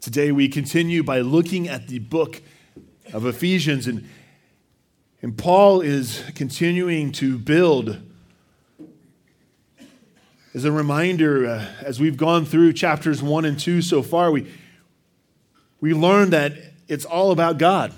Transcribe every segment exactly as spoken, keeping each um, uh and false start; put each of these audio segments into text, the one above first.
Today we continue by looking at the book of Ephesians, and, and Paul is continuing to build. As a reminder, uh, as we've gone through chapters one and two so far, we, we learned that it's all about God.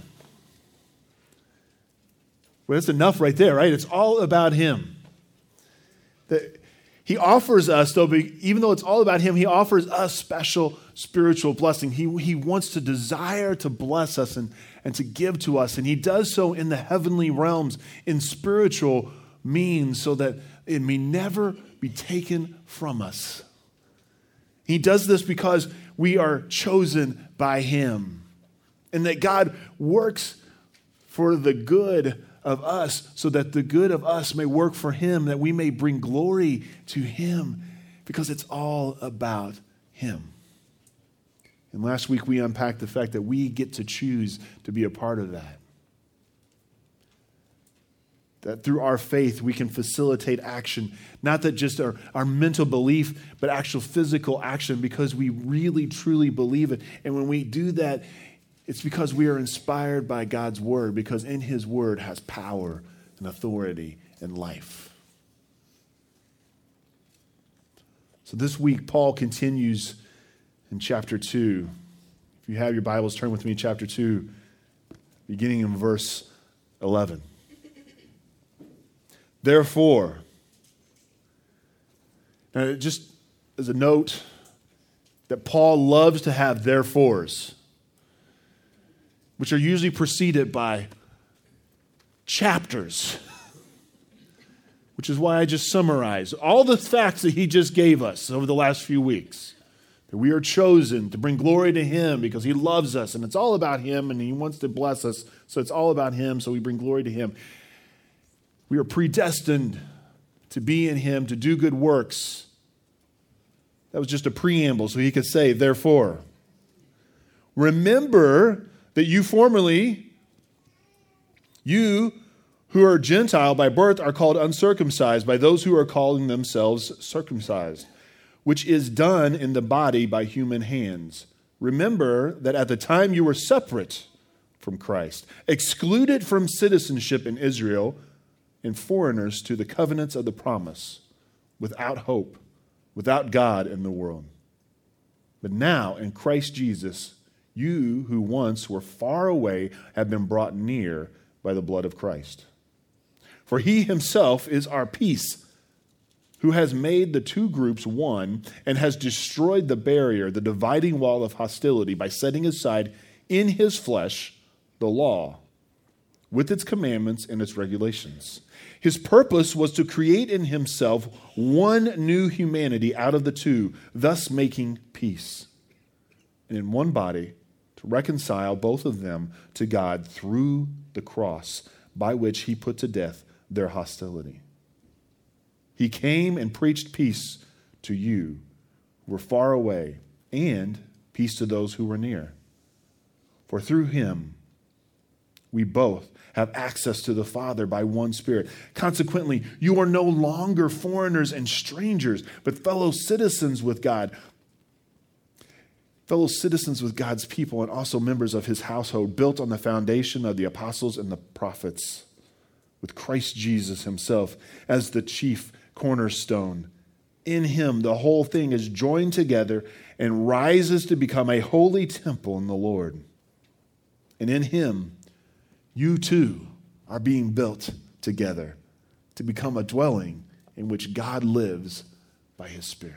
Well, that's enough right there, right? It's all about Him. That He offers us, though, even though it's all about Him, He offers us special spiritual blessing. He, he wants to desire to bless us and, and to give to us. And He does so in the heavenly realms, in spiritual means, so that it may never be taken from us. He does this because we are chosen by Him. And that God works for the good of us, so that the good of us may work for Him, that we may bring glory to Him, because it's all about Him. And last week we unpacked the fact that we get to choose to be a part of that. That through our faith we can facilitate action, not that just our, our mental belief, but actual physical action, because we really truly believe it. And when we do that, it's because we are inspired by God's word, because in His word has power and authority and life. So this week, Paul continues in chapter two. If you have your Bibles, turn with me to chapter two, beginning in verse eleven. Therefore, now just as a note, that Paul loves to have therefores, which are usually preceded by chapters, which is why I just summarized all the facts that he just gave us over the last few weeks. That we are chosen to bring glory to Him because He loves us, and it's all about Him, and He wants to bless us, so it's all about Him, so we bring glory to Him. We are predestined to be in Him, to do good works. That was just a preamble, so he could say, therefore, remember that you formerly, you who are Gentile by birth, are called uncircumcised by those who are calling themselves circumcised, which is done in the body by human hands. Remember that at the time you were separate from Christ, excluded from citizenship in Israel, and foreigners to the covenants of the promise, without hope, without God in the world. But now in Christ Jesus, you who once were far away have been brought near by the blood of Christ. For He Himself is our peace, who has made the two groups one and has destroyed the barrier, the dividing wall of hostility, by setting aside in His flesh the law, with its commandments and its regulations. His purpose was to create in Himself one new humanity out of the two, thus making peace. And in one body, to reconcile both of them to God through the cross, by which He put to death their hostility. He came and preached peace to you who were far away, and peace to those who were near. For through Him, we both have access to the Father by one Spirit. Consequently, you are no longer foreigners and strangers, but fellow citizens with God. Fellow citizens with God's people, and also members of His household, built on the foundation of the apostles and the prophets, with Christ Jesus Himself as the chief cornerstone. In Him, the whole thing is joined together and rises to become a holy temple in the Lord. And in Him, you too are being built together to become a dwelling in which God lives by His Spirit.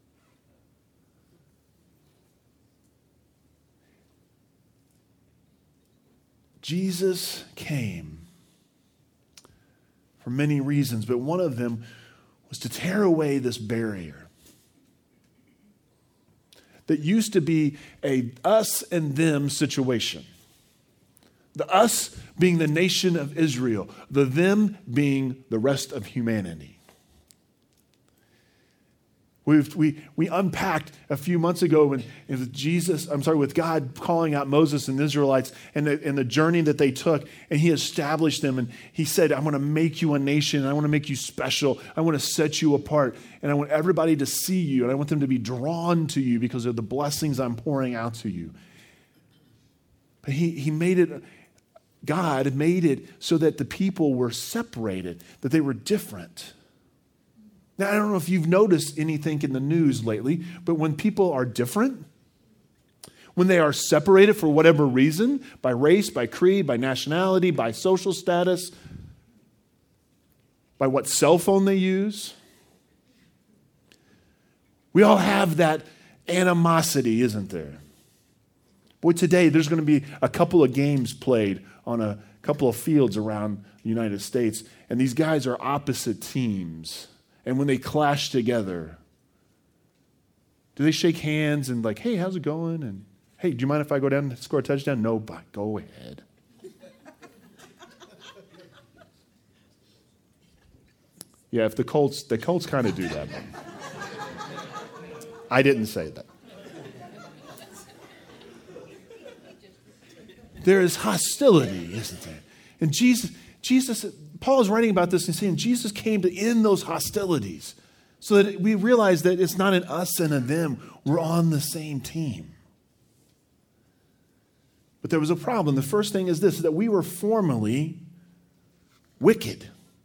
Jesus came for many reasons, but one of them was to tear away this barrier that used to be a us and them situation. The us being the nation of Israel, the them being the rest of humanity. We've, we we unpacked a few months ago when with Jesus, I'm sorry, with God calling out Moses and the Israelites and the, and the journey that they took, and he established them, and he said, I'm going to make you a nation, and I want to make you special, I want to set you apart, and I want everybody to see you, and I want them to be drawn to you because of the blessings I'm pouring out to you. But he, he made it, God made it so that the people were separated, that they were different. Now, I don't know if you've noticed anything in the news lately, but when people are different, when they are separated for whatever reason, by race, by creed, by nationality, by social status, by what cell phone they use, we all have that animosity, isn't there? Boy, today there's going to be a couple of games played on a couple of fields around the United States, and these guys are opposite teams. And when they clash together, do they shake hands and like, hey, how's it going? And hey, do you mind if I go down and score a touchdown? No, but go ahead. Yeah, if the Colts, the Colts kind of do that. I didn't say that. There is hostility, isn't there? And Jesus, Jesus, Paul is writing about this and saying Jesus came to end those hostilities so that we realize that it's not an us and a them. We're on the same team. But there was a problem. The first thing is this, that we were formerly wicked.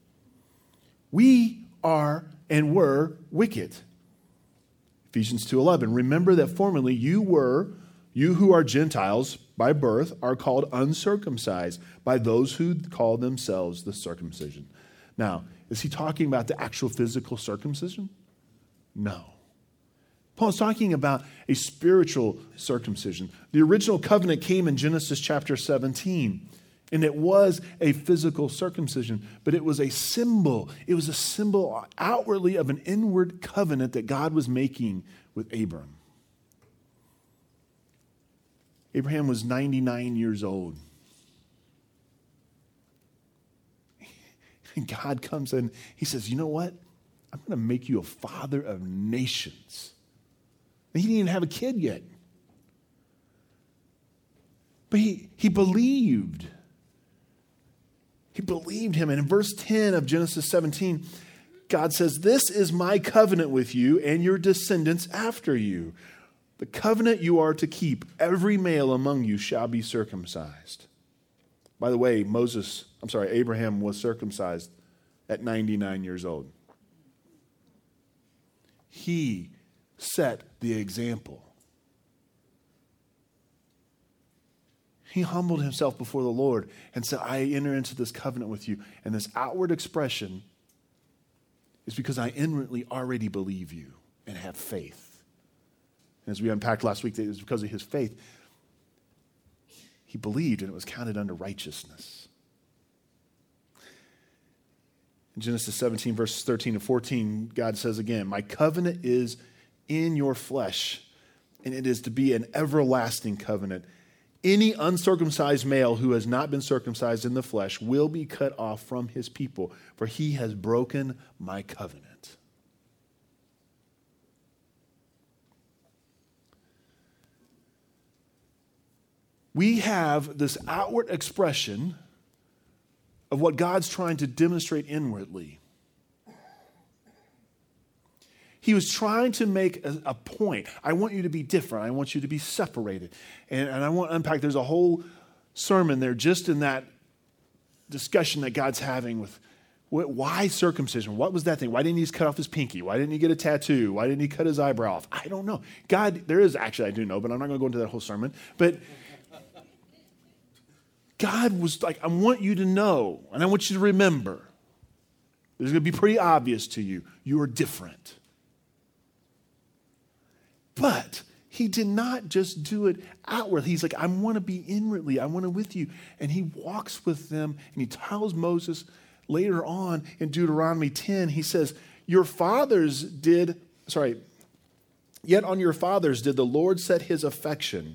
We are and were wicked. Ephesians two eleven. Remember that formerly you were, you who are Gentiles by birth, are called uncircumcised by those who call themselves the circumcision. Now, is he talking about the actual physical circumcision? No. Paul's talking about a spiritual circumcision. The original covenant came in Genesis chapter seventeen, and it was a physical circumcision, but it was a symbol. It was a symbol outwardly of an inward covenant that God was making with Abram. Abraham was ninety-nine years old. And God comes in, he says, you know what? I'm going to make you a father of nations. And he didn't even have a kid yet. But he, he believed. He believed him. And in verse ten of Genesis seventeen, God says, this is my covenant with you and your descendants after you. The covenant you are to keep, every male among you shall be circumcised. By the way, Moses, I'm sorry, Abraham was circumcised at ninety-nine years old. He set the example. He humbled himself before the Lord and said, I enter into this covenant with you. And this outward expression is because I inwardly already believe you and have faith. As we unpacked last week, it was because of his faith. He believed and it was counted unto righteousness. In Genesis seventeen, verses thirteen and fourteen, God says again, my covenant is in your flesh, and it is to be an everlasting covenant. Any uncircumcised male who has not been circumcised in the flesh will be cut off from his people, for he has broken my covenant. We have this outward expression of what God's trying to demonstrate inwardly. He was trying to make a, a point. I want you to be different. I want you to be separated. And, and I want to unpack, there's a whole sermon there just in that discussion that God's having with why circumcision? What was that thing? Why didn't he just cut off his pinky? Why didn't he get a tattoo? Why didn't he cut his eyebrow off? I don't know. God, there is actually, I do know, but I'm not going to go into that whole sermon. But God was like, I want you to know, and I want you to remember. It's going to be pretty obvious to you. You are different. But he did not just do it outwardly. He's like, I want to be inwardly. I want to with you. And he walks with them, and he tells Moses later on in Deuteronomy ten, he says, your fathers did, sorry, yet on your fathers did the Lord set his affection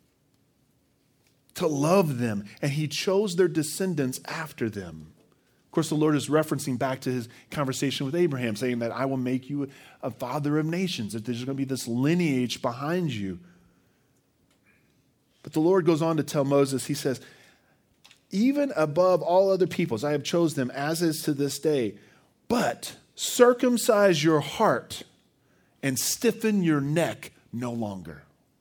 to love them, and he chose their descendants after them, course, the Lord is referencing back to his conversation with Abraham, saying that I will make you a father of nations, that there's going to be this lineage behind you. But the Lord goes on to tell Moses, he says, even above all other peoples, I have chosen them as is to this day, but circumcise your heart and stiffen your neck no longer.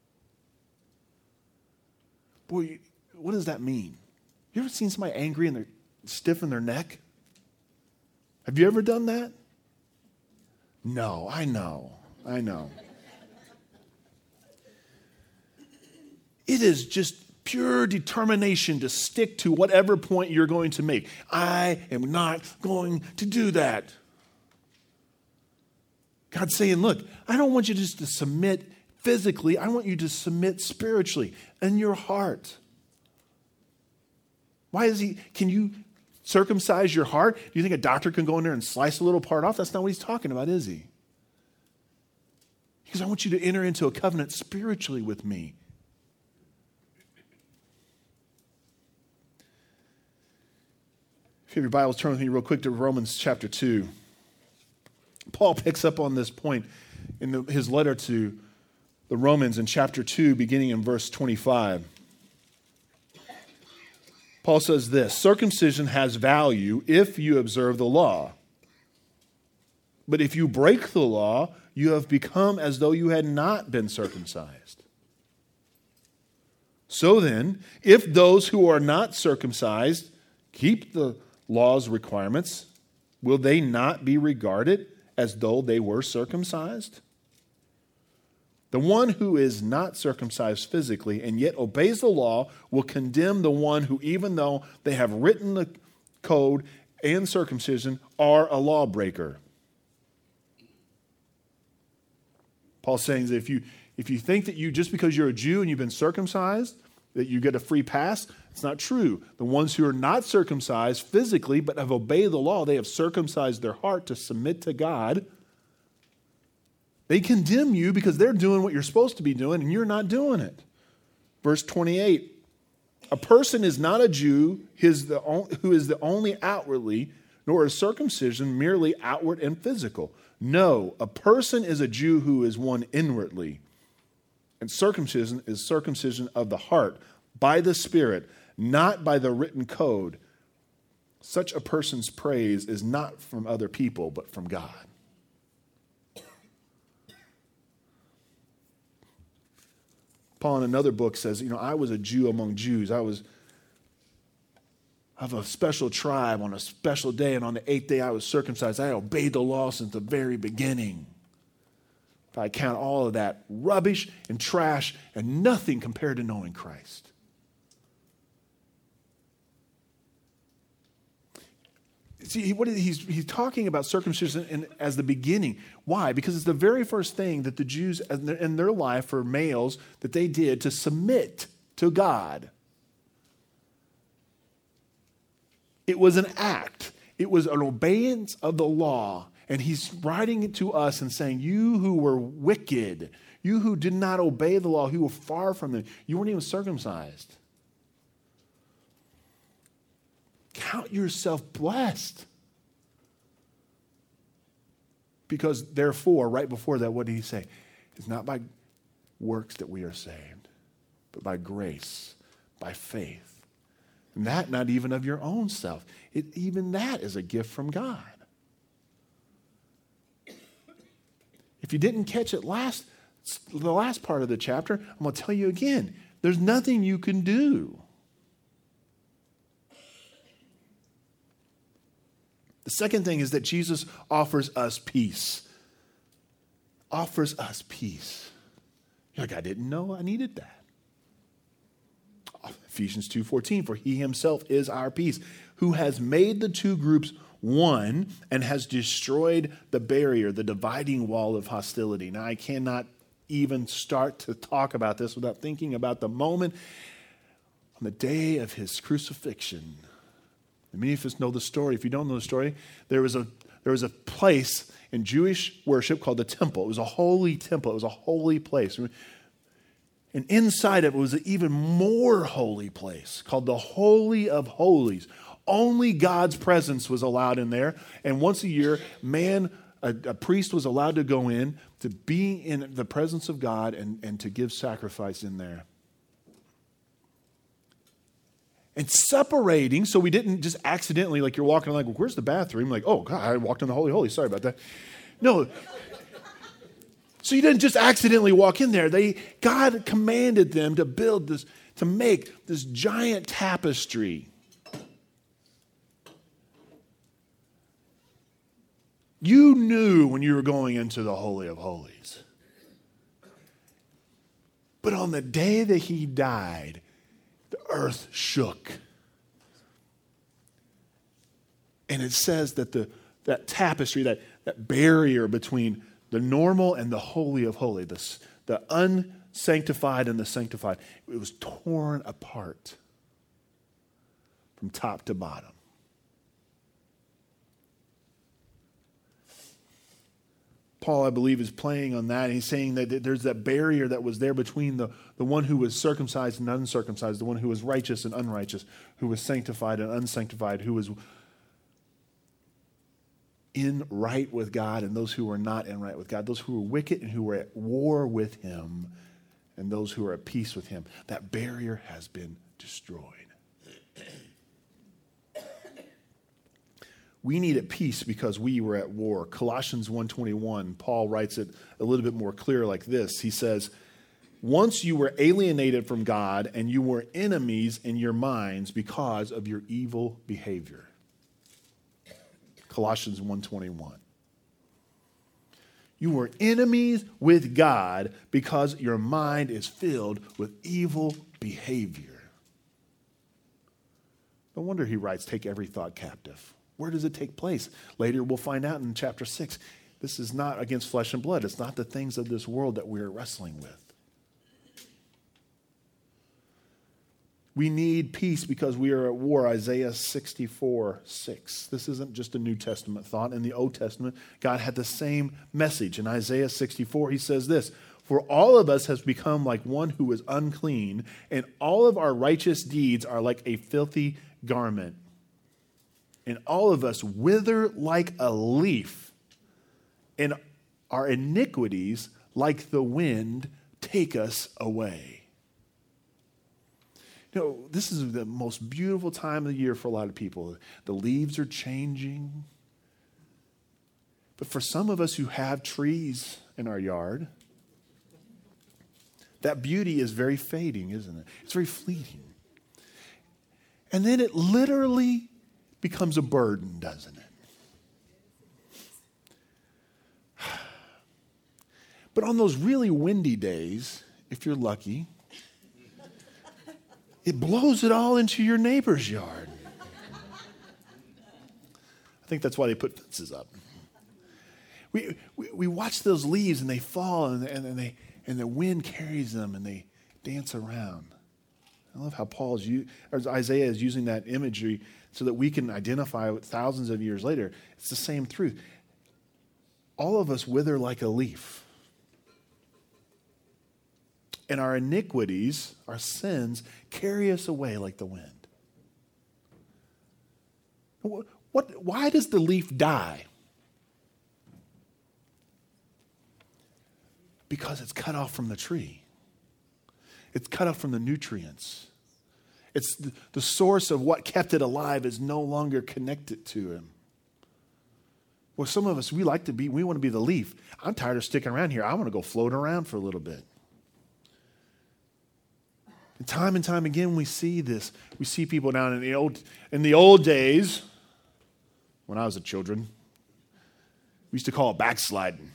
Boy, what does that mean? You ever seen somebody angry and they stiffen their neck? Have you ever done that? No, I know. I know. It is just pure determination to stick to whatever point you're going to make. I am not going to do that. God's saying, look, I don't want you just to submit physically. I want you to submit spiritually in your heart. Why is he, can you circumcise your heart? Do you think a doctor can go in there and slice a little part off? That's not what he's talking about, is he? Because I want you to enter into a covenant spiritually with me. If you have your Bibles, turn with me real quick to Romans chapter two. Paul picks up on this point in the, his letter to the Romans in chapter two, beginning in verse twenty-five. Paul says this, circumcision has value if you observe the law. But if you break the law, you have become as though you had not been circumcised. So then, if those who are not circumcised keep the law's requirements, will they not be regarded as though they were circumcised? The one who is not circumcised physically and yet obeys the law will condemn the one who, even though they have written the code and circumcision, are a lawbreaker. Paul's saying that if you, if you think that you, just because you're a Jew and you've been circumcised, that you get a free pass, it's not true. The ones who are not circumcised physically but have obeyed the law, they have circumcised their heart to submit to God. They condemn you because they're doing what you're supposed to be doing and you're not doing it. Verse twenty-eight, a person is not a Jew who is the only outwardly, nor is circumcision merely outward and physical. No, a person is a Jew who is one inwardly. And circumcision is circumcision of the heart by the Spirit, not by the written code. Such a person's praise is not from other people, but from God. Paul in another book says, you know, I was a Jew among Jews. I was of a special tribe on a special day, and on the eighth day I was circumcised. I obeyed the law since the very beginning. If I count all of that rubbish and trash and nothing compared to knowing Christ. See, what is, he's, he's talking about circumcision in, as the beginning. Why? Because it's the very first thing that the Jews in their, in their life for males that they did to submit to God. It was an act. It was an obedience of the law. And he's writing it to us and saying, you who were wicked, you who did not obey the law, who were far from them, you weren't even circumcised. Count yourself blessed. Because therefore, right before that, what did he say? It's not by works that we are saved, but by grace, by faith. And that not even of your own self. It, even that is a gift from God. If you didn't catch it last, the last part of the chapter, I'm going to tell you again, there's nothing you can do. The second thing is that Jesus offers us peace. Offers us peace. You're like, I didn't know I needed that. Ephesians two fourteen, for he himself is our peace, who has made the two groups one and has destroyed the barrier, the dividing wall of hostility. Now, I cannot even start to talk about this without thinking about the moment on the day of his crucifixion. Many of us know the story. If you don't know the story, there was a there was a place in Jewish worship called the temple. It was a holy temple. It was a holy place. And inside of it was an even more holy place called the Holy of Holies. Only God's presence was allowed in there. And once a year, man, a, a priest was allowed to go in to be in the presence of God and, and to give sacrifice in there. And separating, so we didn't just accidentally, like you're walking like, well, where's the bathroom? Like, oh, God, I walked in the Holy Holy. Sorry about that. No. So you didn't just accidentally walk in there. They, God commanded them to build this, to make this giant tapestry. You knew when you were going into the Holy of Holies. But on the day that he died, the earth shook. And it says that the that tapestry, that, that barrier between the normal and the Holy of Holies, the, the unsanctified and the sanctified, it was torn apart from top to bottom. Paul, I believe, is playing on that. He's saying that there's that barrier that was there between the, the one who was circumcised and uncircumcised, the one who was righteous and unrighteous, who was sanctified and unsanctified, who was in right with God and those who were not in right with God, those who were wicked and who were at war with him, and those who are at peace with him. That barrier has been destroyed. We need at peace because we were at war. Colossians one twenty-one, Paul writes it a little bit more clear like this. He says, once you were alienated from God and you were enemies in your minds because of your evil behavior. Colossians one twenty-one. You were enemies with God because your mind is filled with evil behavior. No wonder he writes, take every thought captive. Where does it take place? Later we'll find out in chapter six. This is not against flesh and blood. It's not the things of this world that we're wrestling with. We need peace because we are at war. Isaiah sixty-four six. This isn't just a New Testament thought. In the Old Testament, God had the same message. In Isaiah sixty-four, he says this, for all of us has become like one who is unclean, and all of our righteous deeds are like a filthy garment. And all of us wither like a leaf, and our iniquities, like the wind, take us away. You know, this is the most beautiful time of the year for a lot of people. The leaves are changing. But for some of us who have trees in our yard, that beauty is very fading, isn't it? It's very fleeting. And then it literally becomes a burden, doesn't it? But on those really windy days, if you're lucky, it blows it all into your neighbor's yard. I think that's why they put fences up. We we, we watch those leaves and they fall and, and, and they and the wind carries them and they dance around. I love how Paul's or Isaiah is using that imagery so that we can identify it thousands of years later. It's the same truth. All of us wither like a leaf. And our iniquities, our sins, carry us away like the wind. What, what, why does the leaf die? Because it's cut off from the tree. It's cut off from the nutrients. It's the, the source of what kept it alive is no longer connected to him. Well, some of us, we like to be, we want to be the leaf. I'm tired of sticking around here. I want to go float around for a little bit. And time and time again, we see this. We see people down in the old, in the old days, when I was a children, we used to call it backsliding.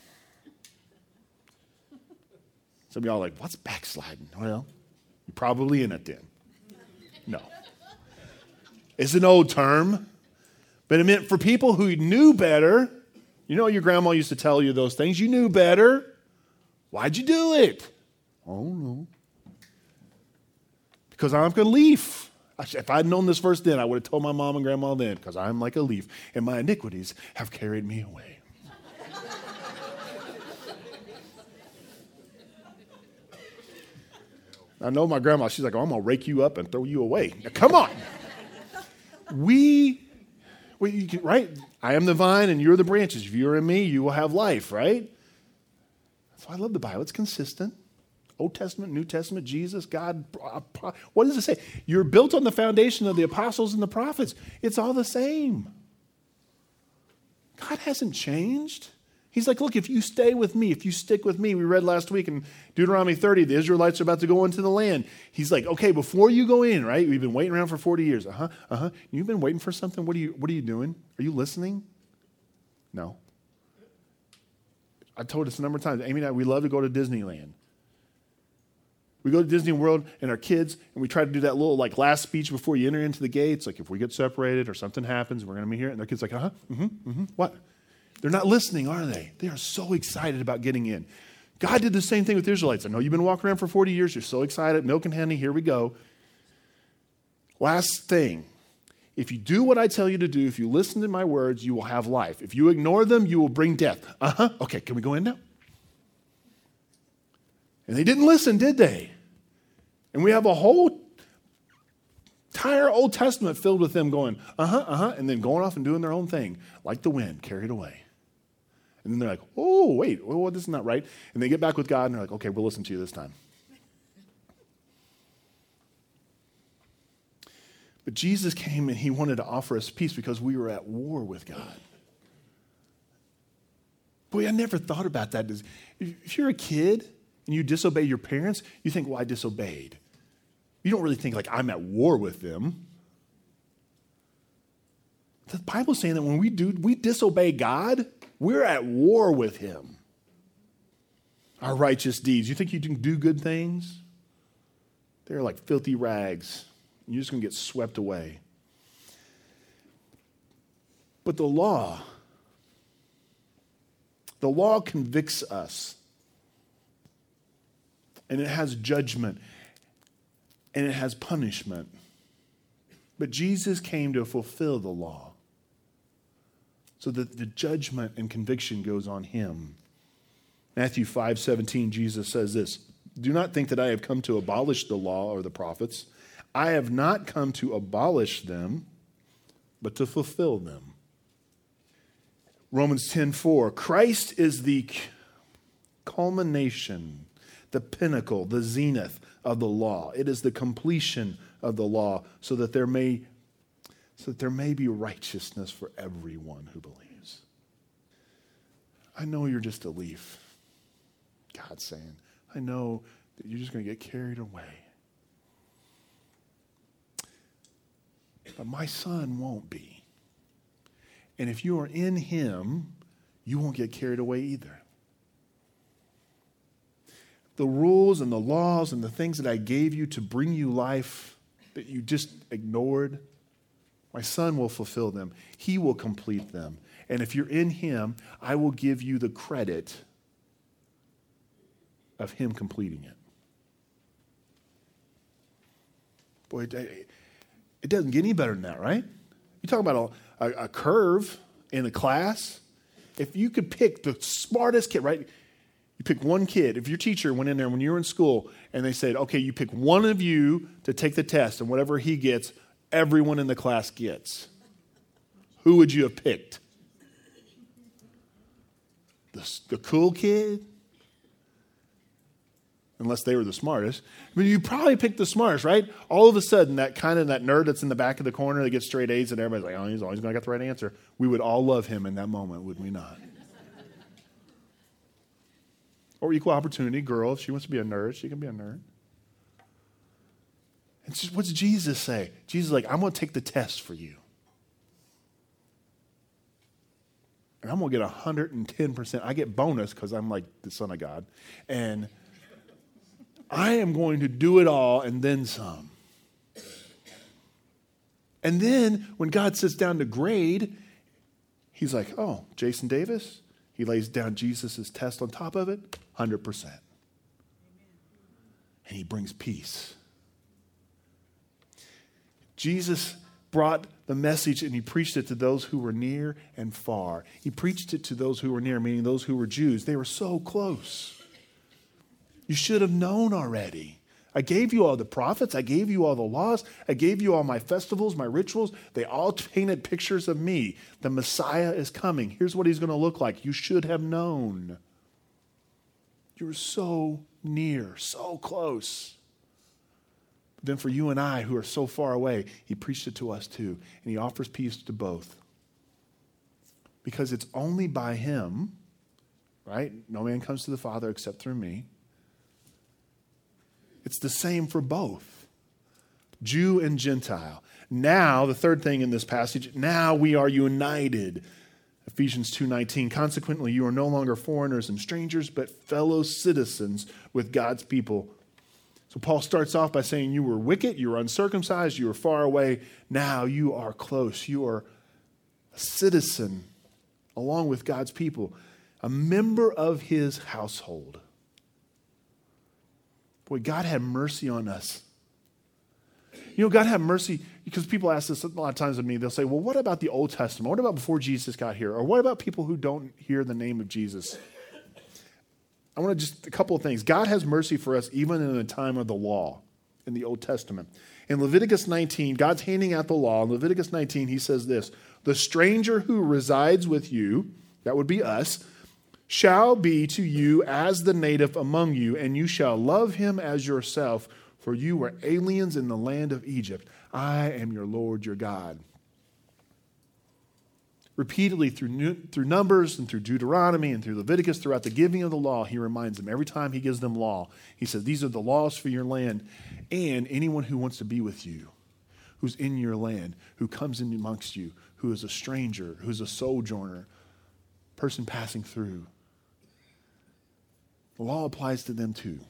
Some of y'all are like, what's backsliding? Well, you're probably in it then. No. It's an old term, but it meant for people who knew better. You know, your grandma used to tell you those things. You knew better. Why'd you do it? Oh, no. Because I'm like a leaf. If I'd known this verse then, I would have told my mom and grandma then, because I'm like a leaf, and my iniquities have carried me away. I know my grandma, she's like, oh, I'm going to rake you up and throw you away. Now, come on. we, well, you can, right? I am the vine and you're the branches. If you're in me, you will have life, right? That's why I love the Bible. It's consistent. Old Testament, New Testament, Jesus, God. What does it say? You're built on the foundation of the apostles and the prophets. It's all the same. God hasn't changed. He's like, look, if you stay with me, if you stick with me, we read last week in Deuteronomy thirty, the Israelites are about to go into the land. He's like, okay, before you go in, right? We've been waiting around for forty years. Uh-huh, uh-huh. You've been waiting for something? What are you, what are you doing? Are you listening? No. I told us a number of times, Amy and I, we love to go to Disneyland. We go to Disney World and our kids, and we try to do that little like last speech before you enter into the gates. Like if we get separated or something happens, we're going to be here. And their kids like, uh-huh, mm-hmm, mm-hmm, what? They're not listening, are they? They are so excited about getting in. God did the same thing with the Israelites. I know you've been walking around for forty years. You're so excited. Milk and honey, here we go. Last thing. If you do what I tell you to do, if you listen to my words, you will have life. If you ignore them, you will bring death. Uh-huh. Okay, can we go in now? And they didn't listen, did they? And we have a whole entire Old Testament filled with them going, uh-huh, uh-huh, and then going off and doing their own thing, like the wind, carried away. And then they're like, oh, wait, well, this is not right. And they get back with God, and they're like, okay, we'll listen to you this time. But Jesus came, and he wanted to offer us peace because we were at war with God. Boy, I never thought about that. If you're a kid and you disobey your parents, you think, well, I disobeyed. You don't really think, like, I'm at war with them. The Bible's saying that when we do, we disobey God, we're at war with him. Our righteous deeds. You think you can do good things? They're like filthy rags. You're just going to get swept away. But the law, the law convicts us. And it has judgment. And it has punishment. But Jesus came to fulfill the law. So that the judgment and conviction goes on him. Matthew five seventeen, Jesus says this, do not think that I have come to abolish the law or the prophets. I have not come to abolish them, but to fulfill them. Romans ten four, Christ is the culmination, the pinnacle, the zenith of the law. It is the completion of the law so that there may so that there may be righteousness for everyone who believes. I know you're just a leaf. God's saying, I know that you're just going to get carried away. But my son won't be. And if you are in him, you won't get carried away either. The rules and the laws and the things that I gave you to bring you life that you just ignored, my son will fulfill them. He will complete them. And if you're in him, I will give you the credit of him completing it. Boy, it doesn't get any better than that, right? You talk about a, a, a curve in a class. If you could pick the smartest kid, right? You pick one kid. If your teacher went in there when you were in school and they said, okay, you pick one of you to take the test, and whatever he gets, everyone in the class gets. Who would you have picked? The, the cool kid? Unless they were the smartest. But you probably picked the smartest, right? All of a sudden, that kind of that nerd that's in the back of the corner that gets straight A's and everybody's like, oh, he's always going to get the right answer. We would all love him in that moment, would we not? Or equal opportunity girl. If she wants to be a nerd, she can be a nerd. And just, what's Jesus say? Jesus is like, I'm going to take the test for you. And I'm going to get one hundred ten percent. I get bonus because I'm like the son of God. And I am going to do it all and then some. And then when God sits down to grade, he's like, oh, Jason Davis? He lays down Jesus' test on top of it, one hundred percent. And he brings peace. Jesus brought the message and he preached it to those who were near and far. He preached it to those who were near, meaning those who were Jews. They were so close. You should have known already. I gave you all the prophets. I gave you all the laws. I gave you all my festivals, my rituals. They all painted pictures of me. The Messiah is coming. Here's what he's going to look like. You should have known. You were so near, so close. But then for you and I who are so far away, he preached it to us too. And he offers peace to both. Because it's only by him, right? No man comes to the Father except through me. It's the same for both, Jew and Gentile. Now, the third thing in this passage, now we are united. Ephesians two nineteen, consequently, you are no longer foreigners and strangers, but fellow citizens with God's people. So Paul starts off by saying you were wicked, you were uncircumcised, you were far away. Now you are close. You are a citizen along with God's people, a member of his household. Boy, God had mercy on us. You know, God had mercy, because people ask this a lot of times of me. They'll say, well, what about the Old Testament? What about before Jesus got here? Or what about people who don't hear the name of Jesus? I want to just, a couple of things. God has mercy for us even in the time of the law in the Old Testament. In Leviticus nineteen, God's handing out the law. In Leviticus nineteen, he says this, the stranger who resides with you, that would be us, shall be to you as the native among you, and you shall love him as yourself, for you were aliens in the land of Egypt. I am your Lord, your God. Repeatedly through, through Numbers and through Deuteronomy and through Leviticus, throughout the giving of the law, he reminds them, every time he gives them law, he says, these are the laws for your land, and anyone who wants to be with you, who's in your land, who comes in amongst you, who is a stranger, who's a sojourner, person passing through. The law applies to them too.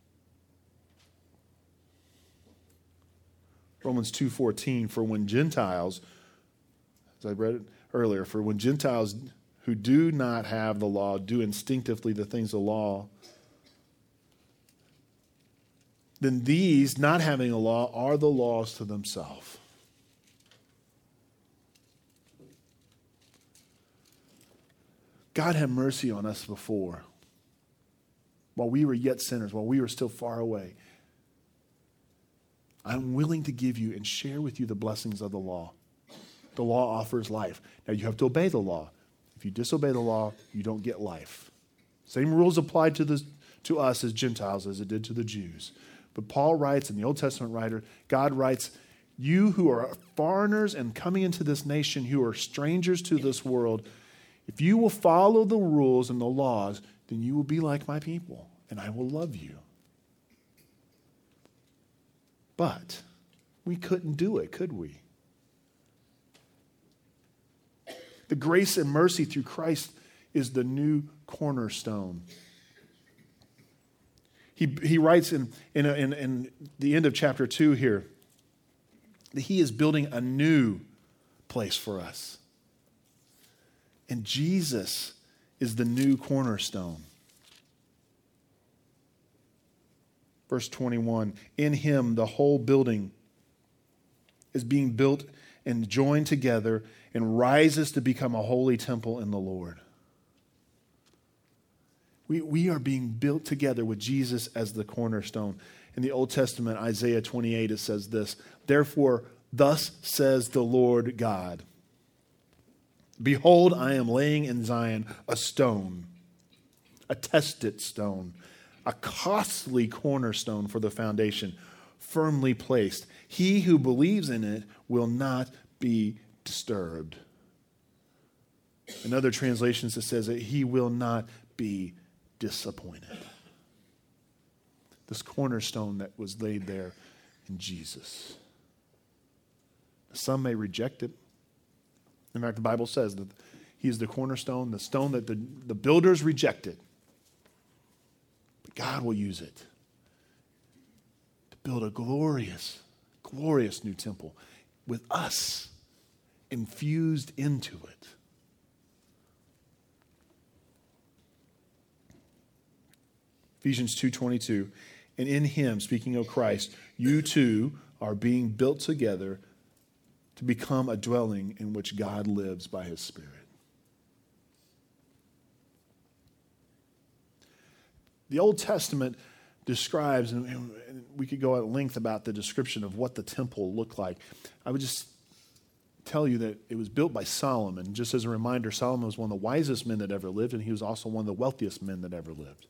Romans two fourteen, for when Gentiles, as I read it earlier, for when Gentiles who do not have the law do instinctively the things of the law, then these, not having a law, are the laws to themselves. God had mercy on us before. While we were yet sinners, while we were still far away. I'm willing to give you and share with you the blessings of the law. The law offers life. Now you have to obey the law. If you disobey the law, you don't get life. Same rules apply to, the, to us as Gentiles as it did to the Jews. But Paul writes, and the Old Testament writer, God writes, you who are foreigners and coming into this nation, who are strangers to this world, if you will follow the rules and the laws, then you will be like my people, and I will love you. But we couldn't do it, could we? The grace and mercy through Christ is the new cornerstone. He, he writes in, in, in, in the end of chapter two here that he is building a new place for us. And Jesus is the new cornerstone. Verse twenty-one, in him the whole building is being built and joined together and rises to become a holy temple in the Lord. We, we are being built together with Jesus as the cornerstone. In the Old Testament, Isaiah twenty-eight, it says this, therefore, thus says the Lord God, behold, I am laying in Zion a stone, a tested stone, a costly cornerstone for the foundation, firmly placed. He who believes in it will not be disturbed. In other translations, it says that he will not be disappointed. This cornerstone that was laid there in Jesus. Some may reject it. In fact, the Bible says that he is the cornerstone, the stone that the, the builders rejected. But God will use it to build a glorious, glorious new temple with us infused into it. Ephesians two twenty-two, and in him, speaking of Christ, you too are being built together to become a dwelling in which God lives by his Spirit. The Old Testament describes, and, and we could go at length about the description of what the temple looked like. I would just tell you that it was built by Solomon. Just as a reminder, Solomon was one of the wisest men that ever lived, and he was also one of the wealthiest men that ever lived.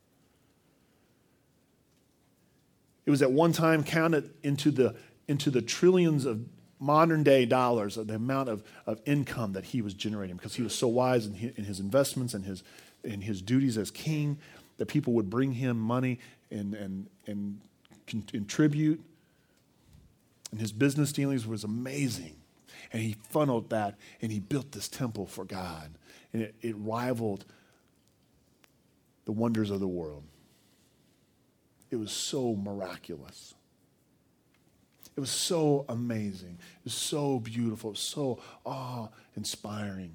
It was at one time counted into the, into the trillions of modern day dollars of the amount of, of income that he was generating, because he was so wise in his, in his investments and his, in his duties as king, that people would bring him money and, and, and contribute. And his business dealings was amazing. And he funneled that, and he built this temple for God. And it, it rivaled the wonders of the world. It was so miraculous. It was so amazing. It was so beautiful. It was so awe-inspiring.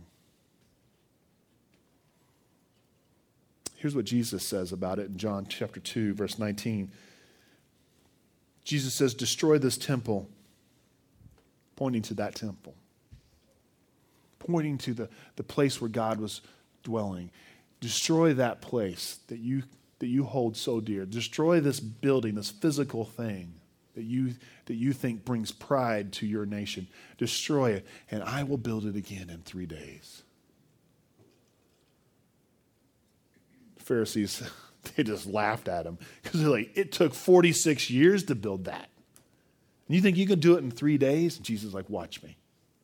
Here's what Jesus says about it in John chapter two, verse nineteen. Jesus says, destroy this temple, pointing to that temple, pointing to the, the place where God was dwelling. Destroy that place that you, that you hold so dear. Destroy this building, this physical thing that you, that you think brings pride to your nation. Destroy it, and I will build it again in three days. The Pharisees, they just laughed at him because they're like, it took forty-six years to build that. And you think you can do it in three days? And Jesus is like, watch me.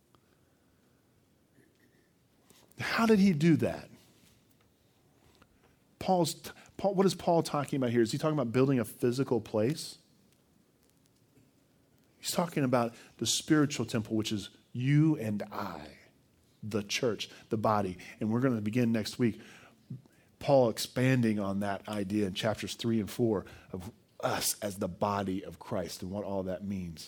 How did he do that? Paul's, Paul, what is Paul talking about here? Is he talking about building a physical place? He's talking about the spiritual temple, which is you and I, the church, the body. And we're going to begin next week, Paul expanding on that idea in chapters three and four of us as the body of Christ and what all that means.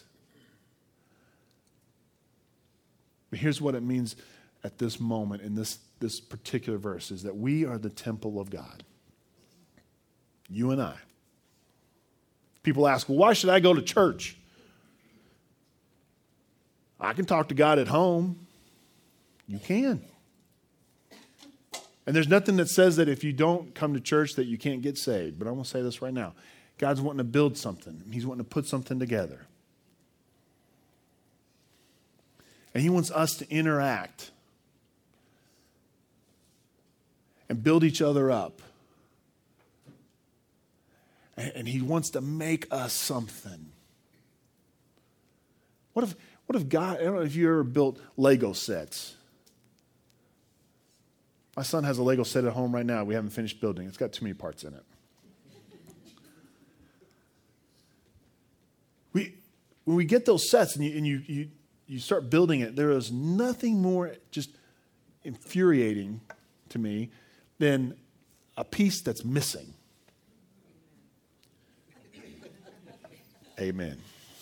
But here's what it means at this moment in this, this particular verse, is that we are the temple of God. You and I. People ask, well, why should I go to church? I can talk to God at home. You can. And there's nothing that says that if you don't come to church that you can't get saved. But I'm going to say this right now. God's wanting to build something. He's wanting to put something together. And he wants us to interact and build each other up. And he wants to make us something. What if, what if God, I don't know if you ever built Lego sets. My son has a Lego set at home right now. We haven't finished building. It's got too many parts in it. We, when we get those sets and, you, and you, you, you start building it, there is nothing more just infuriating to me than a piece that's missing. Amen.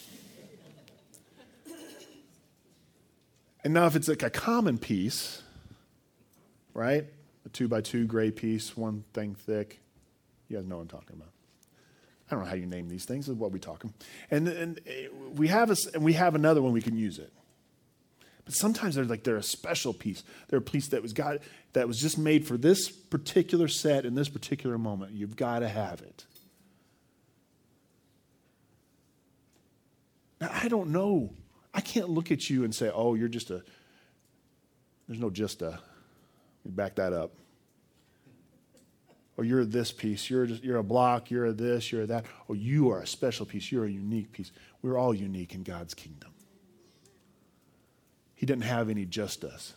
And now if it's like a common piece, right? A two by two gray piece, one thing thick. You guys know what I'm talking about. I don't know how you name these things. This is what we're talking. And, and we have a, and we have another one we can use it. But sometimes they're like they're a special piece. They're a piece that was got that was just made for this particular set in this particular moment. You've got to have it. Now, I don't know. I can't look at you and say, "Oh, you're just a." There's no just a. Back that up. Or you're this piece. You're just, you're a block. You're a this. You're a that. Oh, you are a special piece. You're a unique piece. We're all unique in God's kingdom. He didn't have any just us.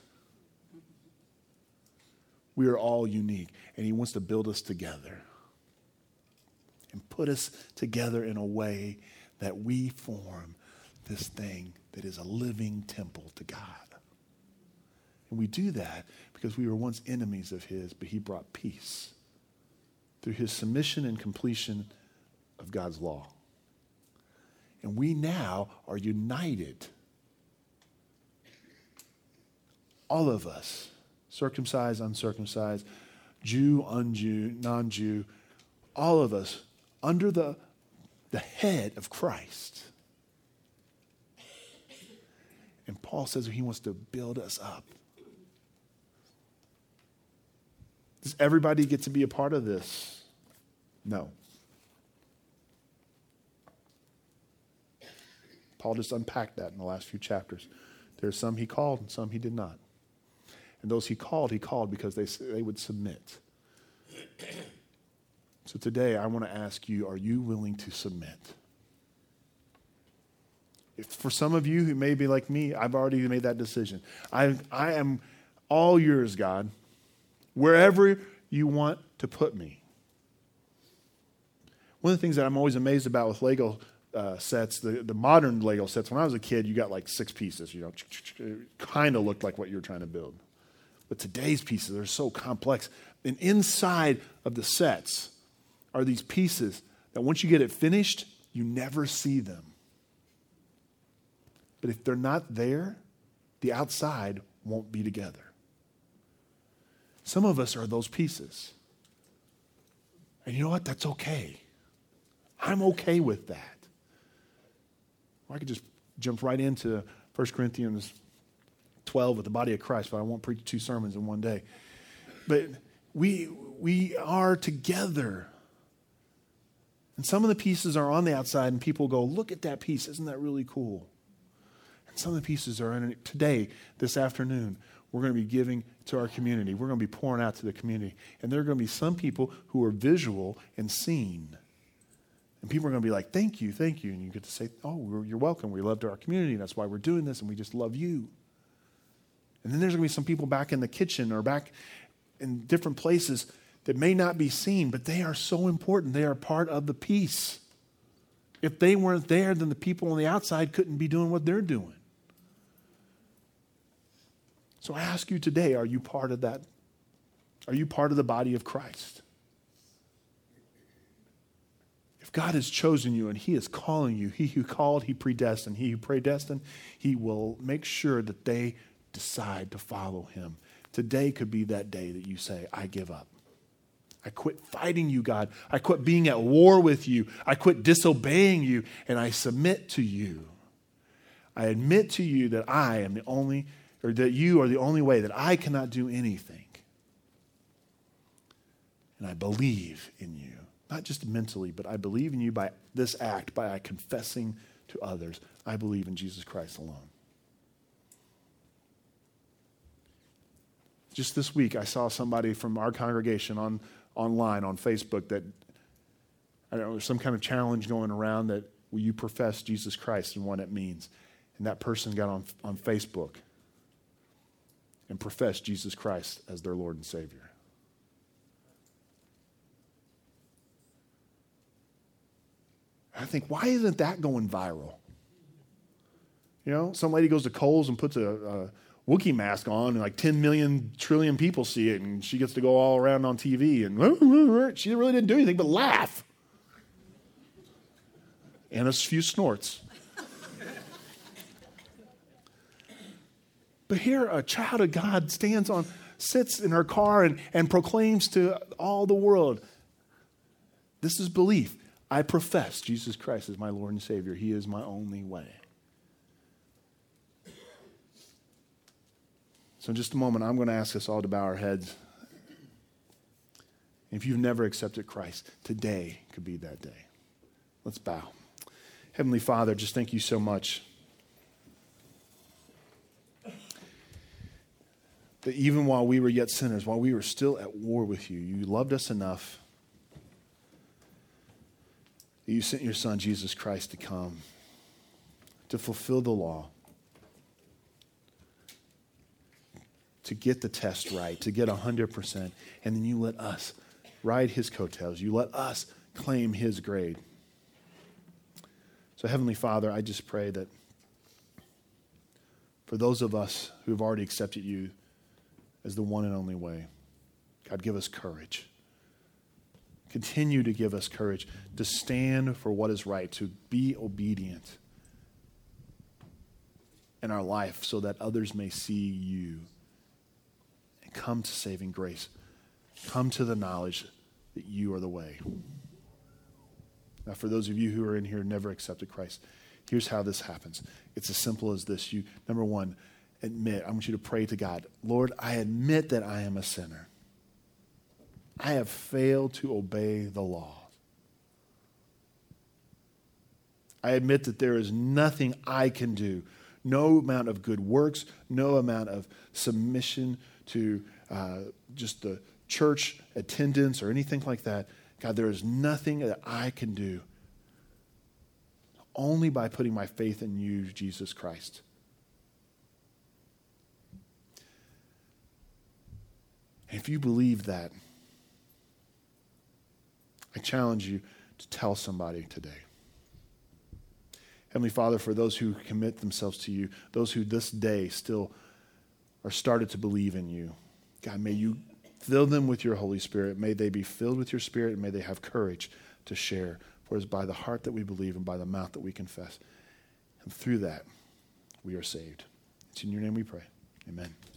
We are all unique, and he wants to build us together and put us together in a way that we form this thing that is a living temple to God. And we do that because we were once enemies of his, but he brought peace through his submission and completion of God's law. And we now are united. All of us, circumcised, uncircumcised, Jew, un-Jew, non-Jew, all of us under the, the head of Christ. And Paul says he wants to build us up. Does everybody get to be a part of this? No. Paul just unpacked that in the last few chapters. There's some he called and some he did not. And those he called, he called because they, they would submit. So today I want to ask you, are you willing to submit? If for some of you who may be like me, I've already made that decision. I, I am all yours, God, wherever you want to put me. One of the things that I'm always amazed about with Lego uh, sets, the, the modern Lego sets, when I was a kid, you got like six pieces, you know, it kind of looked like what you were trying to build. But today's pieces are so complex. And inside of the sets are these pieces that once you get it finished, you never see them. But if they're not there, the outside won't be together. Some of us are those pieces. And you know what? That's okay. I'm okay with that. Or I could just jump right into First Corinthians twelve with the body of Christ, but I won't preach two sermons in one day. But we, we are together. And some of the pieces are on the outside, and people go, look at that piece. Isn't that really cool? And some of the pieces are in it. Today, this afternoon, we're going to be giving to our community. We're going to be pouring out to the community. And there are going to be some people who are visual and seen. And people are going to be like, thank you, thank you. And you get to say, oh, you're welcome. We love our community. That's why we're doing this, and we just love you. And then there's going to be some people back in the kitchen or back in different places that may not be seen, but they are so important. They are part of the piece. If they weren't there, then the people on the outside couldn't be doing what they're doing. So I ask you today, are you part of that? Are you part of the body of Christ? If God has chosen you and he is calling you, he who called, he predestined. He who predestined, he will make sure that they decide to follow him. Today could be that day that you say, I give up. I quit fighting you, God. I quit being at war with you. I quit disobeying you, and I submit to you. I admit to you that I am the only, or that you are the only way, that I cannot do anything. And I believe in you. Not just mentally, but I believe in you by this act, by confessing to others. I believe in Jesus Christ alone. Just this week, I saw somebody from our congregation on online on Facebook that, I don't know, there's some kind of challenge going around that, will you profess Jesus Christ and what it means? And that person got on, on Facebook and professed Jesus Christ as their Lord and Savior. I think, why isn't that going viral? You know, some lady goes to Kohl's and puts a, a Wookiee mask on, and like ten million trillion people see it, and she gets to go all around on T V, and she really didn't do anything but laugh. And a few snorts. But here a child of God stands on, sits in her car and, and proclaims to all the world, this is belief. I profess Jesus Christ is my Lord and Savior. He is my only way. So in just a moment, I'm going to ask us all to bow our heads. If you've never accepted Christ, today could be that day. Let's bow. Heavenly Father, just thank you so much that even while we were yet sinners, while we were still at war with you, you loved us enough that you sent your Son, Jesus Christ, to come, to fulfill the law, to get the test right, to get one hundred percent, and then you let us ride his coattails. You let us claim his grade. So Heavenly Father, I just pray that for those of us who have already accepted you as the one and only way, God, give us courage. Continue to give us courage to stand for what is right, to be obedient in our life so that others may see you and come to saving grace. Come to the knowledge that you are the way. Now, for those of you who are in here and never accepted Christ, here's how this happens. It's as simple as this. You, number one, admit. I want you to pray to God. Lord, I admit that I am a sinner. I have failed to obey the law. I admit that there is nothing I can do, no amount of good works, no amount of submission to uh, just the church attendance or anything like that. God, there is nothing that I can do. Only by putting my faith in you, Jesus Christ. And if you believe that, I challenge you to tell somebody today. Heavenly Father, for those who commit themselves to you, those who this day still are started to believe in you, God, may you fill them with your Holy Spirit. May they be filled with your Spirit, and may they have courage to share. For it is by the heart that we believe and by the mouth that we confess. And through that, we are saved. It's in your name we pray. Amen.